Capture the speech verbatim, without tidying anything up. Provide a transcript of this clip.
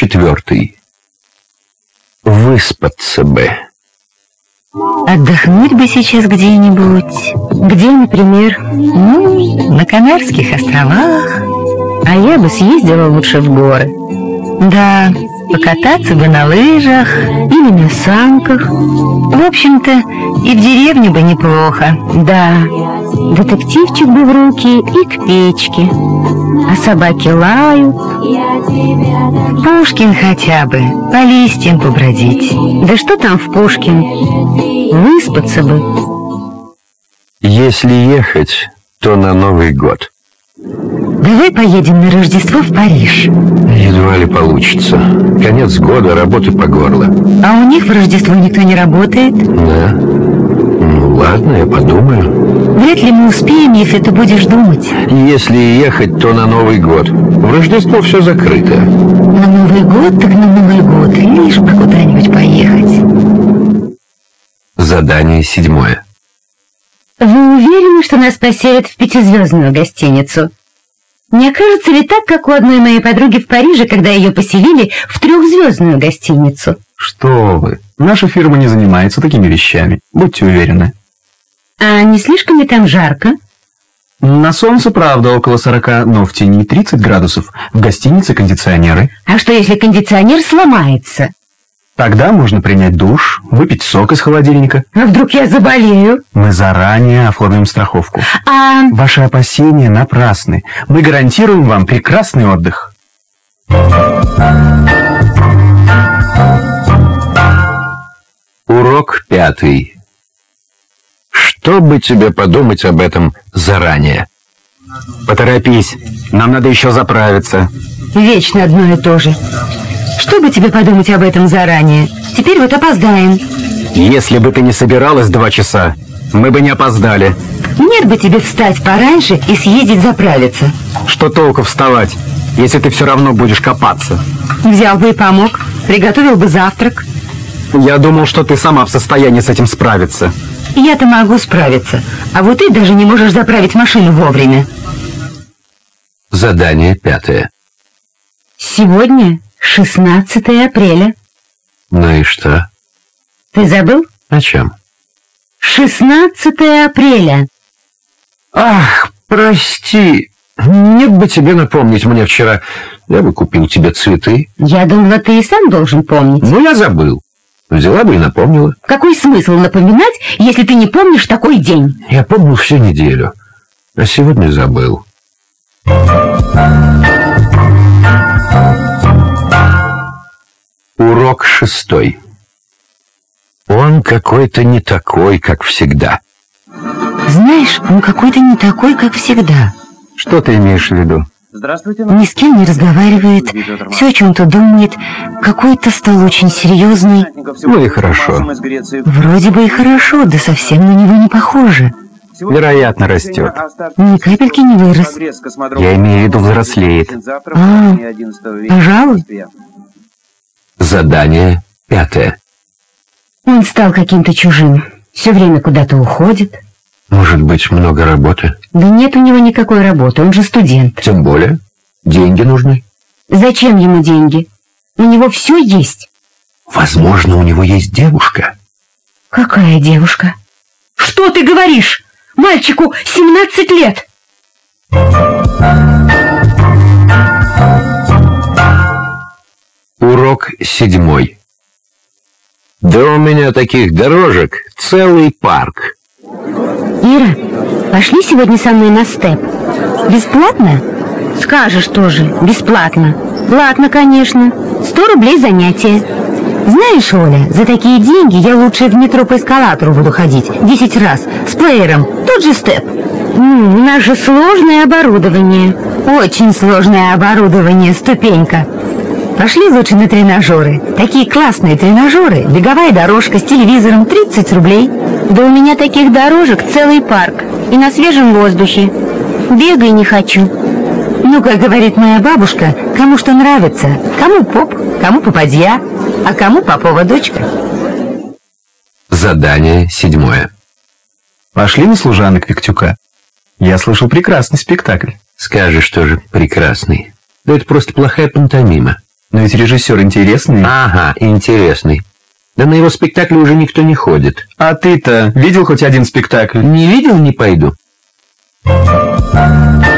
четвертый. Выспаться бы. Отдохнуть бы сейчас где-нибудь. Где, например? Ну, на Канарских островах. А я бы съездила лучше в горы. Да, покататься бы на лыжах или на санках. В общем-то, и в деревню бы неплохо. Да, детективчик бы в руки и к печке. А собаки лают. Пушкин хотя бы, по листьям побродить. Да что там в Пушкин? Выспаться бы. Если ехать, то на Новый год. Давай поедем на Рождество в Париж. Едва ли получится. Конец года, работы по горло. А у них в Рождество никто не работает? Да. Ну ладно, я подумаю. Вряд ли мы успеем, если ты будешь думать. Если ехать, то на Новый год. В Рождество все закрыто. На Новый год, так на Новый год. Лишь бы куда-нибудь поехать. Задание седьмое. Вы уверены, что нас поселят в пятизвездную гостиницу? Не окажется ли так, как у одной моей подруги в Париже, когда ее поселили в трехзвездную гостиницу? Что вы? Наша фирма не занимается такими вещами. Будьте уверены. А не слишком ли там жарко? На солнце, правда, около сорока, но в тени тридцать градусов. В гостинице кондиционеры. А что, если кондиционер сломается? Тогда можно принять душ, выпить сок из холодильника. А вдруг я заболею? Мы заранее оформим страховку. А... Ваши опасения напрасны. Мы гарантируем вам прекрасный отдых. Урок пятый. Что бы тебе подумать об этом заранее? Поторопись, нам надо еще заправиться. Вечно одно и то же. Что бы тебе подумать об этом заранее? Теперь вот опоздаем. Если бы ты не собиралась два часа, мы бы не опоздали. Нет бы тебе встать пораньше и съездить заправиться. Что толку вставать, если ты все равно будешь копаться? Взял бы и помог, приготовил бы завтрак. Я думал, что ты сама в состоянии с этим справиться. Я-то могу справиться, а вот ты даже не можешь заправить машину вовремя. Задание пятое. Сегодня шестнадцатое апреля. Ну и что? Ты забыл? О чем? шестнадцатое апреля. Ах, прости. Нет бы тебе напомнить мне вчера. Я бы купил тебе цветы. Я думала, ты и сам должен помнить. Ну, я забыл. Взяла бы и напомнила. Какой смысл напоминать, если ты не помнишь такой день? Я помню всю неделю, а сегодня забыл. Урок шестой. Он какой-то не такой, как всегда. Знаешь, он какой-то не такой, как всегда. Что ты имеешь в виду? Здравствуйте. Ни с кем не разговаривает, все о чем-то думает, какой-то стал очень серьезный. Ну и хорошо. Вроде бы и хорошо, да совсем на него не похоже. Вероятно, растет. Ни капельки не вырос. Я имею в виду, взрослеет. А, пожалуй. Задание пятое. Он стал каким-то чужим. Все время куда-то уходит. Может быть, много работы? Да нет у него никакой работы, он же студент. Тем более, деньги нужны. Зачем ему деньги? У него все есть. Возможно, у него есть девушка. Какая девушка? Что ты говоришь? Мальчику семнадцать лет. Урок седьмой. Да у меня таких дорожек целый парк. Ира, пошли сегодня со мной на степ. Бесплатно? Скажешь тоже, бесплатно. Платно, конечно. Сто рублей занятие. Знаешь, Оля, за такие деньги я лучше в метро по эскалатору буду ходить десять раз с плеером. Тот же степ. Ну, у нас же сложное оборудование. Очень сложное оборудование, ступенька. Пошли лучше на тренажеры. Такие классные тренажеры. Беговая дорожка с телевизором, тридцать рублей. Да у меня таких дорожек целый парк. И на свежем воздухе. Бегай не хочу. Ну, как говорит моя бабушка, кому что нравится. Кому поп, кому попадья, а кому попова дочка. Задание седьмое. Пошли на служанок Виктюка. Я слышал прекрасный спектакль. Скажешь тоже прекрасный. Да это просто плохая пантомима. Но ведь режиссер интересный. Ага, интересный. Да на его спектакле уже никто не ходит. А ты-то видел хоть один спектакль? Не видел, не пойду.